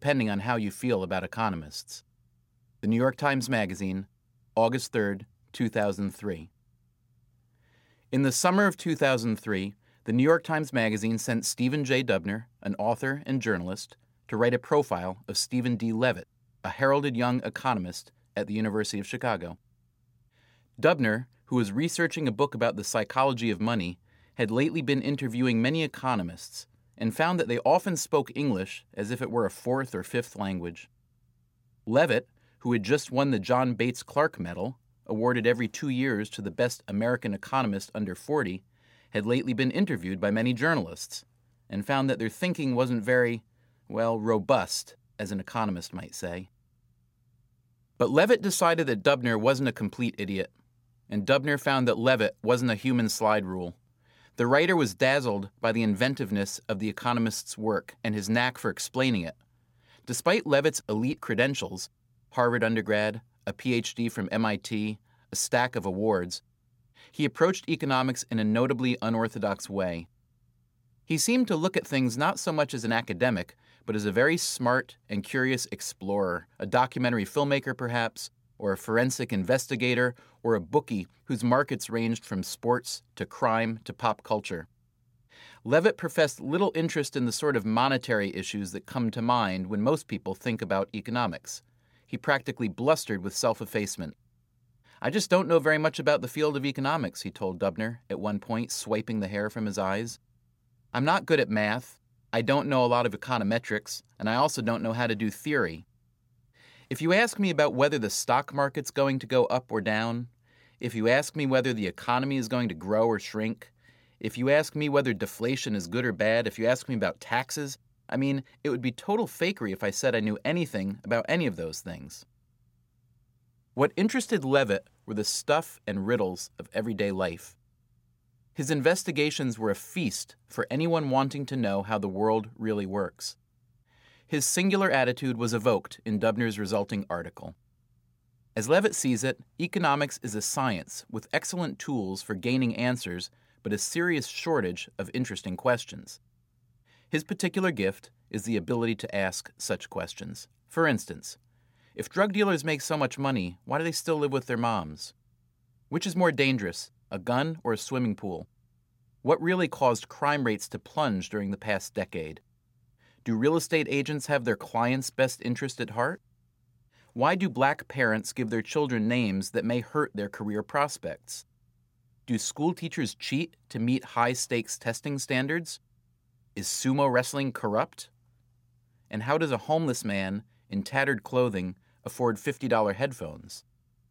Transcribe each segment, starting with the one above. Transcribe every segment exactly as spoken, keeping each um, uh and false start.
depending on how you feel about economists. The New York Times Magazine, August third, two thousand three. In the summer of two thousand three, the New York Times Magazine sent Stephen J. Dubner, an author and journalist, to write a profile of Stephen D. Levitt, a heralded young economist at the University of Chicago. Dubner, who was researching a book about the psychology of money, had lately been interviewing many economists and found that they often spoke English as if it were a fourth or fifth language. Levitt, who had just won the John Bates Clark Medal, awarded every two years to the best American economist under forty, had lately been interviewed by many journalists and found that their thinking wasn't very, well, robust, as an economist might say. But Levitt decided that Dubner wasn't a complete idiot, and Dubner found that Levitt wasn't a human slide rule. The writer was dazzled by the inventiveness of the economist's work and his knack for explaining it. Despite Levitt's elite credentials, Harvard undergrad, a P H D from M I T, a stack of awards, he approached economics in a notably unorthodox way. He seemed to look at things not so much as an academic, but as a very smart and curious explorer, a documentary filmmaker perhaps, or a forensic investigator, or a bookie whose markets ranged from sports to crime to pop culture. Levitt professed little interest in the sort of monetary issues that come to mind when most people think about economics. He practically blustered with self-effacement. "I just don't know very much about the field of economics," he told Dubner at one point, swiping the hair from his eyes. "I'm not good at math, I don't know a lot of econometrics, and I also don't know how to do theory. If you ask me about whether the stock market's going to go up or down, if you ask me whether the economy is going to grow or shrink, if you ask me whether deflation is good or bad, if you ask me about taxes, I mean, it would be total fakery if I said I knew anything about any of those things." What interested Levitt were the stuff and riddles of everyday life. His investigations were a feast for anyone wanting to know how the world really works. His singular attitude was evoked in Dubner's resulting article. As Levitt sees it, economics is a science with excellent tools for gaining answers, but a serious shortage of interesting questions. His particular gift is the ability to ask such questions. For instance, if drug dealers make so much money, why do they still live with their moms? Which is more dangerous, a gun or a swimming pool? What really caused crime rates to plunge during the past decade? Do real estate agents have their clients' best interest at heart? Why do black parents give their children names that may hurt their career prospects? Do school teachers cheat to meet high-stakes testing standards? Is sumo wrestling corrupt? And how does a homeless man in tattered clothing afford fifty dollars headphones?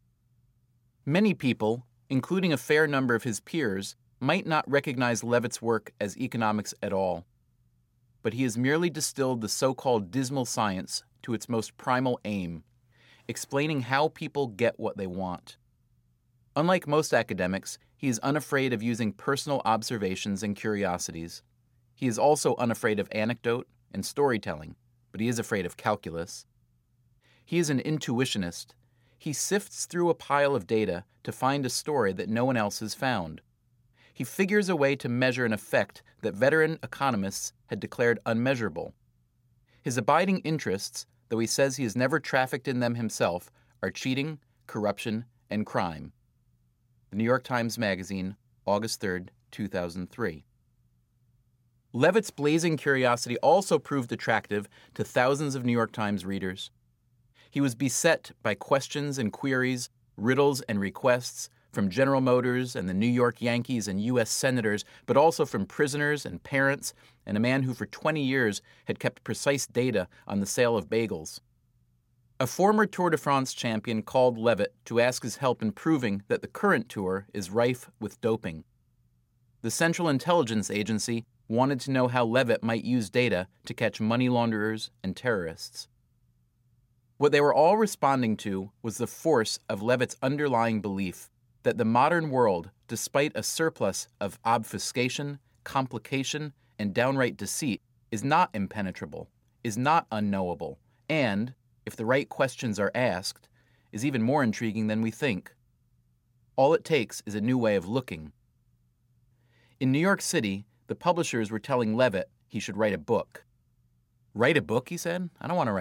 Many people, including a fair number of his peers, might not recognize Levitt's work as economics at all. But he has merely distilled the so-called dismal science to its most primal aim, explaining how people get what they want. Unlike most academics, he is unafraid of using personal observations and curiosities. He is also unafraid of anecdote and storytelling, but he is afraid of calculus. He is an intuitionist. He sifts through a pile of data to find a story that no one else has found. He figures a way to measure an effect that veteran economists had declared unmeasurable. His abiding interests, though he says he has never trafficked in them himself, are cheating, corruption, and crime. The New York Times Magazine, August third, two thousand three. Levitt's blazing curiosity also proved attractive to thousands of New York Times readers. He was beset by questions and queries, riddles and requests from General Motors and the New York Yankees and U S senators, but also from prisoners and parents, and a man who for twenty years had kept precise data on the sale of bagels. A former Tour de France champion called Levitt to ask his help in proving that the current tour is rife with doping. The Central Intelligence Agency wanted to know how Levitt might use data to catch money launderers and terrorists. What they were all responding to was the force of Levitt's underlying belief that the modern world, despite a surplus of obfuscation, complication, and downright deceit, is not impenetrable, is not unknowable, and, if the right questions are asked, is even more intriguing than we think. All it takes is a new way of looking. In New York City, the publishers were telling Levitt he should write a book. Write a book, he said? I don't want to write